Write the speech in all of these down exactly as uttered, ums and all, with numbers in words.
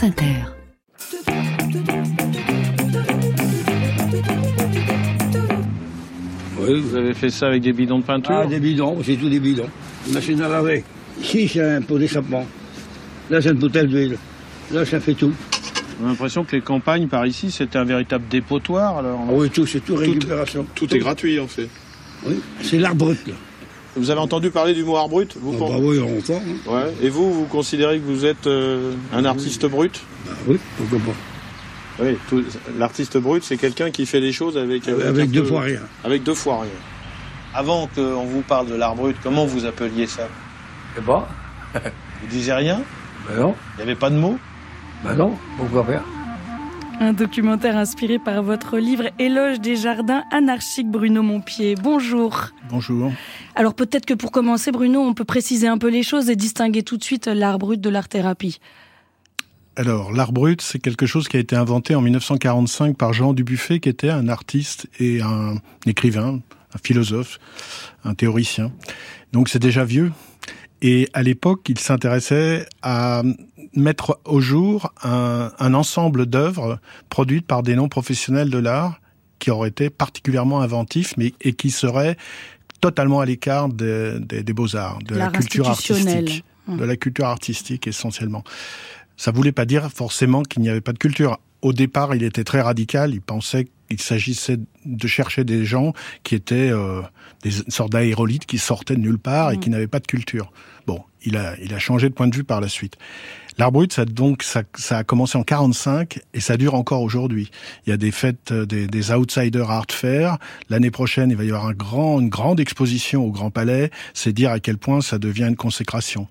France Inter. Oui, vous avez fait ça avec des bidons de peinture? Ah, des bidons, c'est tout des bidons. Une machine à laver. Ici, c'est un pot d'échappement. Là, c'est une bouteille d'huile. Là, ça fait tout. On a l'impression que les campagnes par ici, c'était un véritable dépotoir, alors. Ah oui, tout, c'est tout récupération. Tout, tout est gratuit, en fait. Oui, c'est l'art brut, là. Vous avez entendu parler du mot art brut, vous? Oh, bah oui, on entend. Hein. Ouais. Et vous, vous considérez que vous êtes euh, un artiste brut? Bah oui, pourquoi pas. Oui, tout, l'artiste brut, c'est quelqu'un qui fait des choses avec... Avec, avec deux peu, fois rien. Avec deux fois rien. Avant qu'on vous parle de l'art brut, comment vous appeliez ça? Eh ben... Vous disiez rien? Ben non. Il n'y avait pas de mots? Ben non, pourquoi faire? Un documentaire inspiré par votre livre Éloge des jardins anarchiques, Bruno Montpied. Bonjour. Bonjour. Alors peut-être que pour commencer, Bruno, on peut préciser un peu les choses et distinguer tout de suite l'art brut de l'art-thérapie. Alors, l'art brut, c'est quelque chose qui a été inventé en dix-neuf cent quarante-cinq par Jean Dubuffet, qui était un artiste et un écrivain, un philosophe, un théoricien. Donc c'est déjà vieux. Et à l'époque, il s'intéressait à mettre au jour un, un ensemble d'œuvres produites par des non-professionnels de l'art qui auraient été particulièrement inventifs, mais et qui seraient totalement à l'écart des, des, des beaux-arts, de la culture artistique, mmh. de la culture artistique essentiellement. Ça voulait pas dire forcément qu'il n'y avait pas de culture. Au départ, il était très radical. Il pensait qu'il s'agissait de chercher des gens qui étaient euh, des sortes d'aérolites qui sortaient de nulle part mmh. et qui n'avaient pas de culture. Bon, il a, il a changé de point de vue par la suite. L'art brut, ça, donc, ça, ça a commencé en quarante-cinq et ça dure encore aujourd'hui. Il y a des fêtes, des, des Outsider Art Fair. L'année prochaine, il va y avoir un grand, une grande exposition au Grand Palais. C'est dire à quel point ça devient une consécration.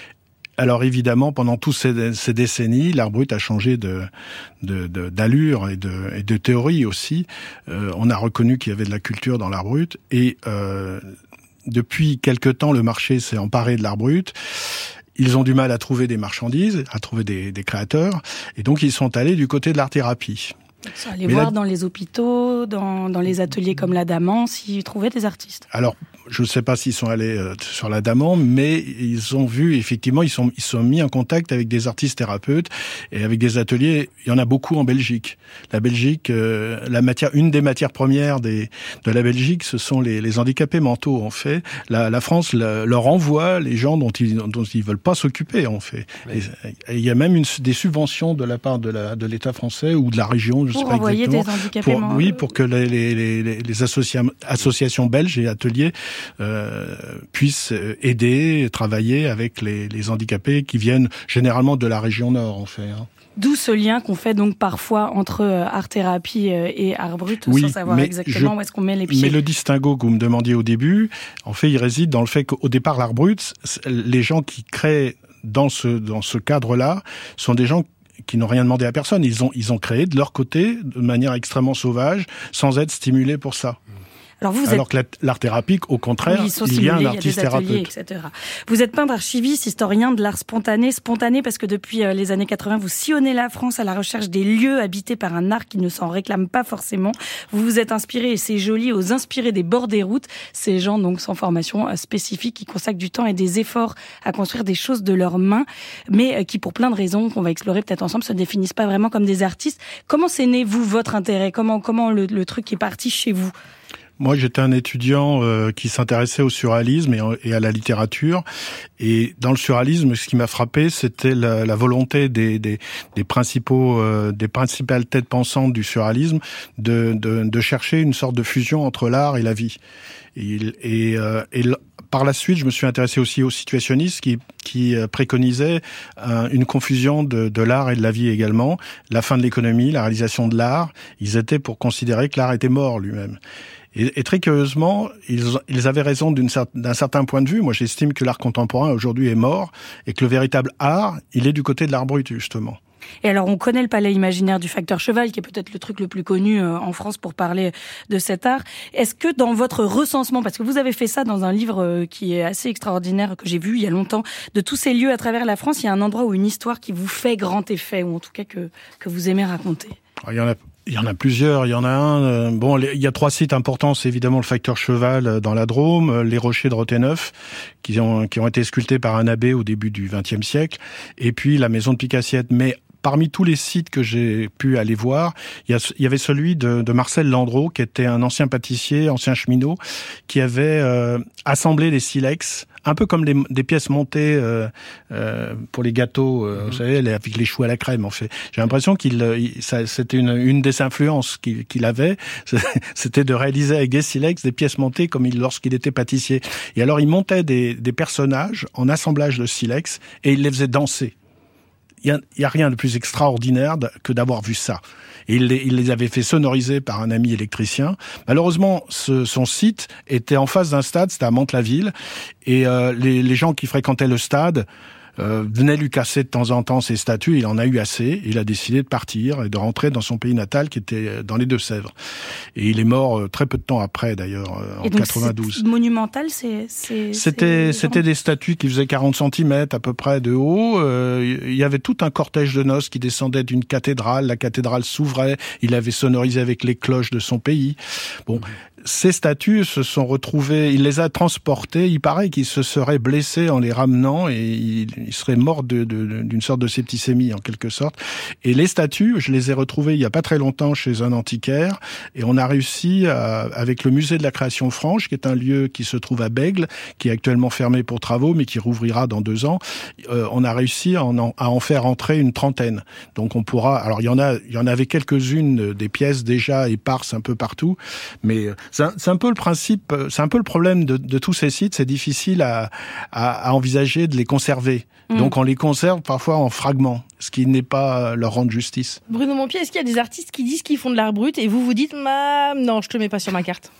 Alors évidemment, pendant toutes ces, ces décennies, l'art brut a changé de, de, de, d'allure et de, et de théorie aussi. Euh, on a reconnu qu'il y avait de la culture dans l'art brut et euh, depuis quelque temps, le marché s'est emparé de l'art brut. Ils ont du mal à trouver des marchandises, à trouver des, des créateurs, et donc ils sont allés du côté de l'art-thérapie. Ça, aller voir là, dans les hôpitaux, dans, dans les ateliers comme la Daman, s'ils trouvaient des artistes. Alors, je ne sais pas s'ils sont allés euh, sur la Daman, mais ils ont vu, effectivement, ils sont, ils sont mis en contact avec des artistes thérapeutes et avec des ateliers. Il y en a beaucoup en Belgique. La Belgique, euh, la matière, une des matières premières des, de la Belgique, ce sont les, les handicapés mentaux, en fait. La, la France la, leur envoie les gens dont ils, dont ils veulent pas s'occuper, en fait. Oui. Et, et il y a même une, des subventions de la part de, la, de l'État français ou de la région, je pour sais pas envoyer exactement. Des handicapés pour, oui, pour que les, les, les, les associa- associations belges et ateliers euh, puissent aider, travailler avec les, les handicapés qui viennent généralement de la région nord, en fait. Hein. D'où ce lien qu'on fait donc parfois entre art-thérapie et art brut, oui, sans savoir exactement je, où est-ce qu'on met les pieds. Mais le distinguo que vous me demandiez au début, en fait, il réside dans le fait qu'au départ, l'art brut, les gens qui créent dans ce, dans ce cadre-là sont des gens qui n'ont rien demandé à personne. Ils ont, ils ont créé de leur côté, de manière extrêmement sauvage, sans être stimulés pour ça. Alors, vous Alors êtes... que l'art thérapeutique, au contraire, oui, il y a un artiste thérapeute. et cetera. Vous êtes peintre, archiviste, historien de l'art spontané. Spontané parce que depuis les années quatre-vingts, vous sillonnez la France à la recherche des lieux habités par un art qui ne s'en réclame pas forcément. Vous vous êtes inspiré, et c'est joli, aux inspirés des bords des routes. Ces gens, donc, sans formation spécifique, qui consacrent du temps et des efforts à construire des choses de leurs mains, mais qui, pour plein de raisons qu'on va explorer peut-être ensemble, se définissent pas vraiment comme des artistes. Comment c'est né, vous, votre intérêt? Comment, comment le, le truc est parti chez vous? Moi, j'étais un étudiant euh, qui s'intéressait au surréalisme et, et à la littérature. Et dans le surréalisme, ce qui m'a frappé, c'était la, la volonté des, des, des principaux, euh, des principales têtes pensantes du surréalisme de, de, de chercher une sorte de fusion entre l'art et la vie. Et, et, euh, et par la suite, je me suis intéressé aussi aux situationnistes qui, qui préconisaient euh, une confusion de, de l'art et de la vie également, la fin de l'économie, la réalisation de l'art. Ils étaient pour considérer que l'art était mort lui-même. Et, et très curieusement, ils, ils avaient raison d'une, d'un certain point de vue. Moi, j'estime que l'art contemporain aujourd'hui est mort et que le véritable art, il est du côté de l'art brut, justement. Et alors, on connaît le palais imaginaire du facteur cheval, qui est peut-être le truc le plus connu en France pour parler de cet art. Est-ce que dans votre recensement, parce que vous avez fait ça dans un livre qui est assez extraordinaire, que j'ai vu il y a longtemps, de tous ces lieux à travers la France, il y a un endroit où une histoire qui vous fait grand effet, ou en tout cas que, que vous aimez raconter? Il y en a Il y en a plusieurs. Il y en a un. Euh, bon, les, il y a trois sites importants. C'est évidemment le facteur cheval euh, dans la Drôme, euh, les rochers de Roténeuf, qui ont qui ont été sculptés par un abbé au début du vingtième siècle, et puis la maison de Picassiette. Mais parmi tous les sites que j'ai pu aller voir, il y, a, il y avait celui de, de Marcel Landreau, qui était un ancien pâtissier, ancien cheminot, qui avait euh, assemblé des silex, un peu comme les, des pièces montées euh, euh, pour les gâteaux, euh, mmh. vous savez, avec les choux à la crème, en fait. J'ai l'impression qu'il, il, ça, c'était une, une des influences qu'il, qu'il avait, c'était de réaliser avec des silex des pièces montées comme il, lorsqu'il était pâtissier. Et alors, il montait des, des personnages en assemblage de silex et il les faisait danser. Il n'y a, a rien de plus extraordinaire que d'avoir vu ça. Et il les, il les avait fait sonoriser par un ami électricien. Malheureusement, ce, son site était en face d'un stade, c'était à Mantes-la-Ville, et euh, les, les gens qui fréquentaient le stade euh, venaient lui casser de temps en temps ses statues. Il en a eu assez. Il a décidé de partir et de rentrer dans son pays natal, qui était dans les Deux-Sèvres. Et il est mort euh, très peu de temps après, d'ailleurs, euh, en et donc quatre-vingt-douze. C'est monumental, c'est, c'est c'était c'est... c'était des statues qui faisaient quarante centimètres à peu près de haut. Euh, il y avait tout un cortège de noces qui descendait d'une cathédrale. La cathédrale s'ouvrait. Il avait sonorisé avec les cloches de son pays. Bon. Ces statues se sont retrouvées, il les a transportées, il paraît qu'il se serait blessé en les ramenant et il, il serait mort de, de, d'une sorte de septicémie en quelque sorte. Et les statues, je les ai retrouvées il y a pas très longtemps chez un antiquaire et on a réussi à, avec le musée de la création franche, qui est un lieu qui se trouve à Bègles, qui est actuellement fermé pour travaux mais qui rouvrira dans deux ans, euh, on a réussi à en, à en faire entrer une trentaine. Donc on pourra, alors il y en a, il y en avait quelques-unes des pièces déjà éparses un peu partout, mais C'est un, c'est un peu le principe, c'est un peu le problème de, de tous ces sites. C'est difficile à, à, à envisager de les conserver. Mmh. Donc on les conserve parfois en fragments, ce qui n'est pas leur rendre justice. Bruno Montpied, est-ce qu'il y a des artistes qui disent qu'ils font de l'art brut et vous vous dites ah, non, je te mets pas sur ma carte?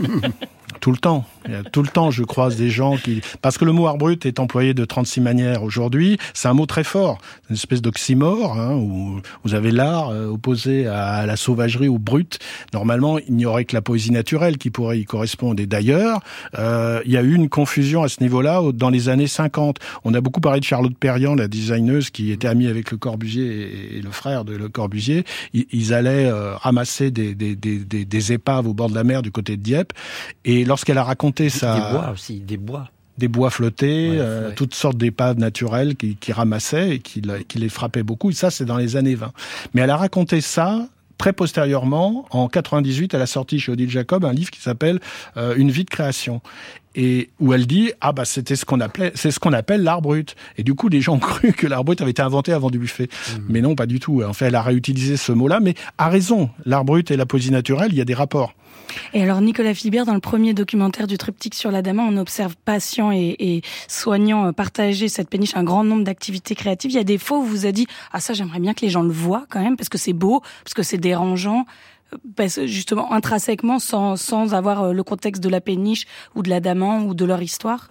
Tout le temps. Tout le temps, je croise des gens qui... Parce que le mot art brut est employé de trente-six manières aujourd'hui. C'est un mot très fort. Une espèce d'oxymore, hein, où vous avez l'art euh, opposé à la sauvagerie, au brut. Normalement, il n'y aurait que la poésie naturelle qui pourrait y correspondre. Et d'ailleurs, euh, il y a eu une confusion à ce niveau-là dans les années cinquante. On a beaucoup parlé de Charlotte Perriand, la designeuse, qui était amie avec Le Corbusier et le frère de Le Corbusier. Ils, ils allaient euh, ramasser des, des, des, des, des épaves au bord de la mer du côté de Dieppe. Et lorsqu'elle a raconté ça... Des bois aussi, des bois. Des bois flottés, ouais, euh, ouais. toutes sortes d'épaves naturelles qui, qui ramassaient et qui, qui les frappaient beaucoup. Et ça, c'est dans les années vingt. Mais elle a raconté ça très postérieurement. En quatre-vingt-dix-huit, elle a sorti chez Odile Jacob un livre qui s'appelle euh, Une vie de création. Et où elle dit ah bah c'était ce qu'on appelait c'est ce qu'on appelle l'art brut. Et du coup les gens ont cru que l'art brut avait été inventé avant Dubuffet. Mmh. Mais non, pas du tout. En fait, elle a réutilisé ce mot-là, mais a raison. L'art brut et la poésie naturelle, il y a des rapports. Et alors Nicolas Philibert, dans le premier documentaire du triptyque sur l'Adamant, on observe patient et, et soignant partager cette péniche, un grand nombre d'activités créatives. Il y a des fois où vous avez dit ah ça j'aimerais bien que les gens le voient quand même parce que c'est beau, parce que c'est dérangeant. Parce que justement, intrinsèquement, sans, sans avoir le contexte de la péniche ou de l'Adamant ou de leur histoire.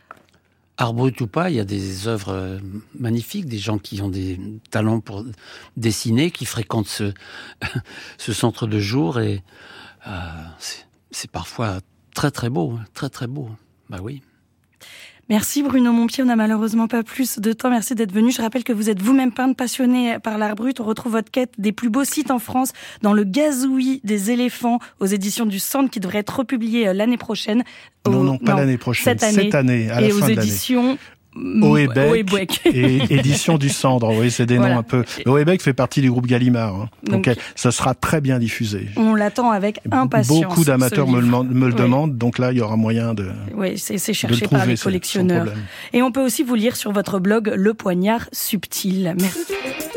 Art brut ou pas, il y a des œuvres magnifiques, des gens qui ont des talents pour dessiner, qui fréquentent ce, ce centre de jour et euh, c'est, c'est parfois très très beau, très très beau. Bah oui. Merci Bruno Montpied, on n'a malheureusement pas plus de temps, merci d'être venu. Je rappelle que vous êtes vous-même peintre passionné par l'art brut. On retrouve votre quête des plus beaux sites en France dans le gazouillis des éléphants aux éditions du Centre qui devrait être republié l'année prochaine. Non, au... non, pas non, l'année prochaine, cette année, cette année à la et fin aux de éditions... Oebec et édition du Cendre, oui, c'est des voilà. noms un peu. Oebec fait partie du groupe Gallimard, hein. donc, donc ça sera très bien diffusé. On l'attend avec impatience. Beaucoup d'amateurs me le, me le oui. demandent, donc là il y aura moyen de. Oui, c'est, c'est cherché par les collectionneurs. Et on peut aussi vous lire sur votre blog Le Poignard Subtil. Merci.